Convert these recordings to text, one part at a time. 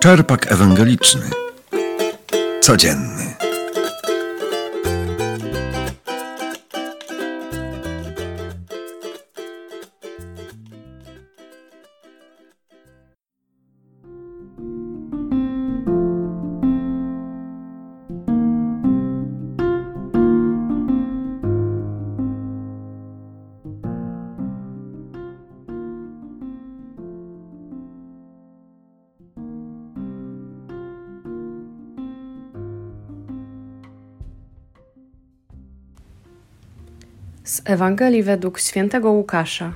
Czerpak ewangeliczny. Codzienny. Z Ewangelii według świętego Łukasza.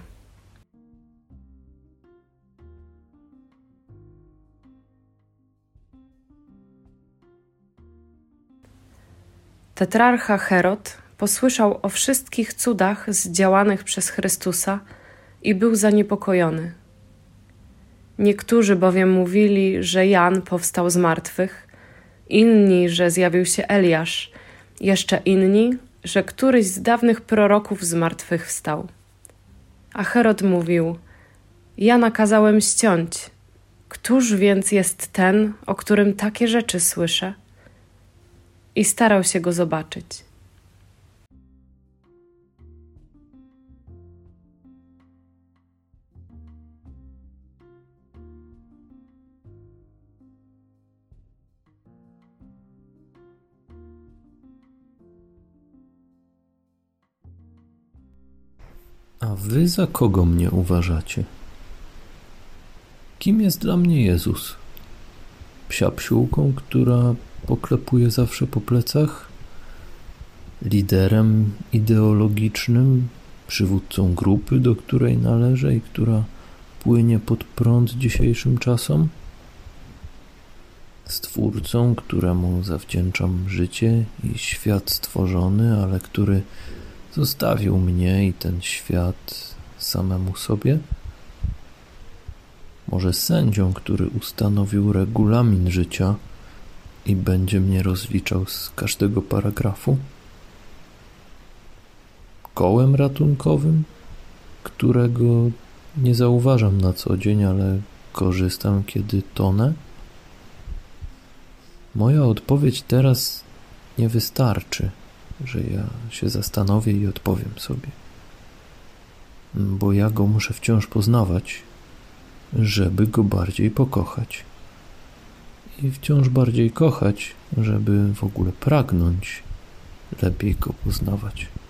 Tetrarcha Herod posłyszał o wszystkich cudach zdziałanych przez Chrystusa i był zaniepokojony. Niektórzy bowiem mówili, że Jan powstał z martwych, inni, że zjawił się Eliasz, jeszcze inni, że któryś z dawnych proroków zmartwychwstał. A Herod mówił: ja nakazałem ściąć. Któż więc jest ten, o którym takie rzeczy słyszę? I starał się go zobaczyć. A wy za kogo mnie uważacie? Kim jest dla mnie Jezus? Psia psiółką, która poklepuje zawsze po plecach? Liderem ideologicznym? Przywódcą grupy, do której należę i która płynie pod prąd dzisiejszym czasom? Stwórcą, któremu zawdzięczam życie i świat stworzony, ale który zostawił mnie i ten świat samemu sobie? Może sędzią, który ustanowił regulamin życia i będzie mnie rozliczał z każdego paragrafu? Kołem ratunkowym, którego nie zauważam na co dzień, ale korzystam, kiedy tonę? Moja odpowiedź teraz nie wystarczy, że ja się zastanowię i odpowiem sobie. Bo ja go muszę wciąż poznawać, żeby go bardziej pokochać. I wciąż bardziej kochać, żeby w ogóle pragnąć lepiej go poznawać.